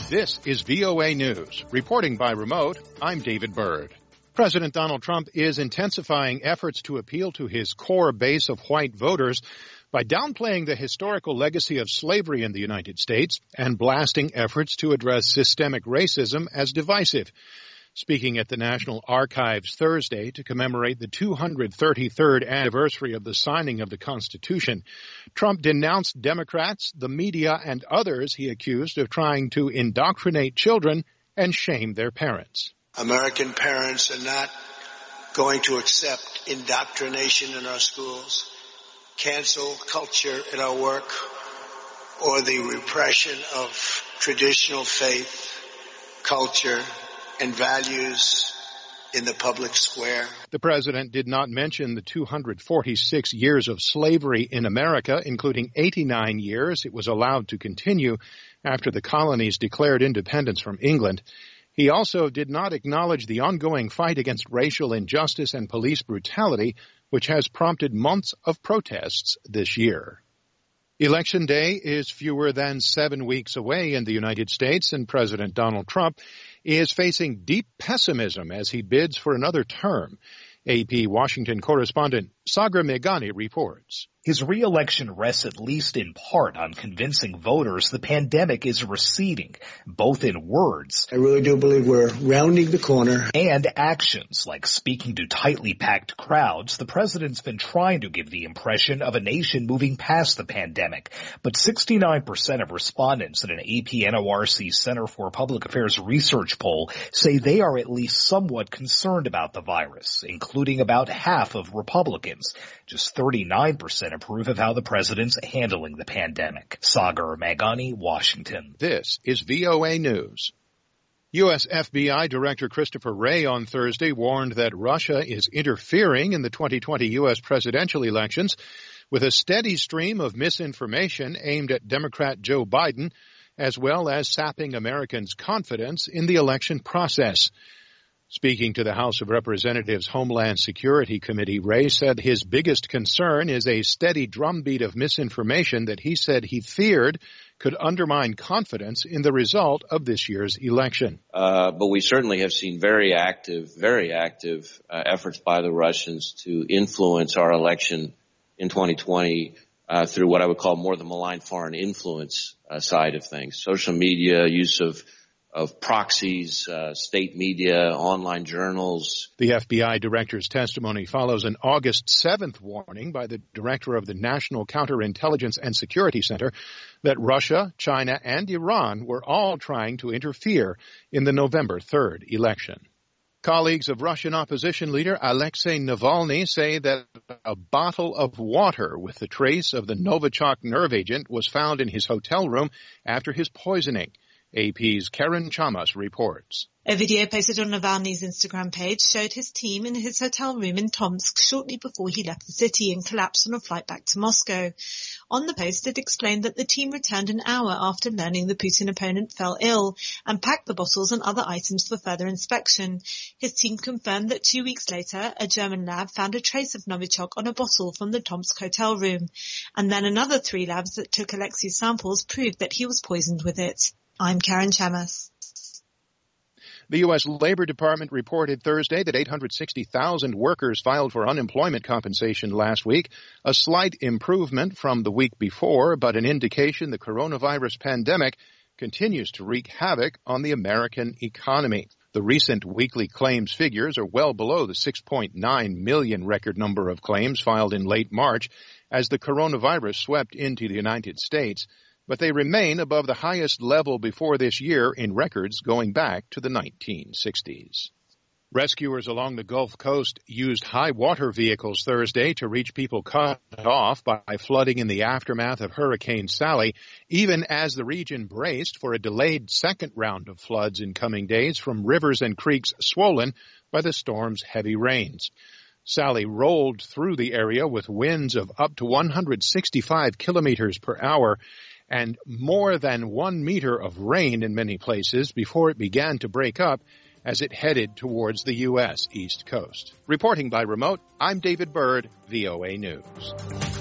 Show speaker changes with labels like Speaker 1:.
Speaker 1: This is VOA News. Reporting by remote, I'm David Byrd. President Donald Trump is intensifying efforts to appeal to his core base of white voters by downplaying the historical legacy of slavery in the United States and blasting efforts to address systemic racism as divisive. Speaking at the National Archives Thursday to commemorate the 233rd anniversary of the signing of the Constitution, Trump denounced Democrats, the media, and others he accused of trying to indoctrinate children and shame their parents.
Speaker 2: American parents are not going to accept indoctrination in our schools, cancel culture in our work, or the repression of traditional faith, culture, and values in the public square.
Speaker 1: The president did not mention the 246 years of slavery in America, including 89 years it was allowed to continue after the colonies declared independence from England. He also did not acknowledge the ongoing fight against racial injustice and police brutality, which has prompted months of protests this year. Election Day is fewer than 7 weeks away in the United States, and President Donald Trump is facing deep pessimism as he bids for another term. AP Washington correspondent Sagar Meghani reports.
Speaker 3: His re-election rests at least in part on convincing voters the pandemic is receding, both in words.
Speaker 2: I really do believe we're rounding the corner.
Speaker 3: And actions, like speaking to tightly packed crowds. The president's been trying to give the impression of a nation moving past the pandemic. But 69% of respondents in an AP NORC Center for Public Affairs research poll say they are at least somewhat concerned about the virus, including about half of Republicans. Just 39% approve of how the president's handling the pandemic. Sagar Meghani, Washington.
Speaker 1: This is VOA News. U.S. FBI Director Christopher Wray on Thursday warned that Russia is interfering in the 2020 U.S. presidential elections with a steady stream of misinformation aimed at Democrat Joe Biden, as well as sapping Americans' confidence in the election process. Speaking to the House of Representatives Homeland Security Committee, Wray said his biggest concern is a steady drumbeat of misinformation that he said he feared could undermine confidence in the result of this year's election.
Speaker 4: But we certainly have seen very active efforts by the Russians to influence our election in 2020 through what I would call more the malign foreign influence side of things. Social media, use of proxies, state media, online journals.
Speaker 1: The FBI director's testimony follows an August 7th warning by the director of the National Counterintelligence and Security Center that Russia, China, and Iran were all trying to interfere in the November 3rd election. Colleagues of Russian opposition leader Alexei Navalny say that a bottle of water with the trace of the Novichok nerve agent was found in his hotel room after his poisoning. AP's Karen Chamas reports.
Speaker 5: A video posted on Navalny's Instagram page showed his team in his hotel room in Tomsk shortly before he left the city and collapsed on a flight back to Moscow. On the post, it explained that the team returned an hour after learning the Putin opponent fell ill and packed the bottles and other items for further inspection. His team confirmed that 2 weeks later, a German lab found a trace of Novichok on a bottle from the Tomsk hotel room. And then another 3 labs that took Alexei's samples proved that he was poisoned with it. I'm Karen Chamas.
Speaker 1: The U.S. Labor Department reported Thursday that 860,000 workers filed for unemployment compensation last week, a slight improvement from the week before, but an indication the coronavirus pandemic continues to wreak havoc on the American economy. The recent weekly claims figures are well below the 6.9 million record number of claims filed in late March as the coronavirus swept into the United States, but they remain above the highest level before this year in records going back to the 1960s. Rescuers along the Gulf Coast used high water vehicles Thursday to reach people cut off by flooding in the aftermath of Hurricane Sally, even as the region braced for a delayed second round of floods in coming days from rivers and creeks swollen by the storm's heavy rains. Sally rolled through the area with winds of up to 165 kilometers per hour and more than 1 meter of rain in many places before it began to break up as it headed towards the U.S. East Coast. Reporting by remote, I'm David Byrd, VOA News.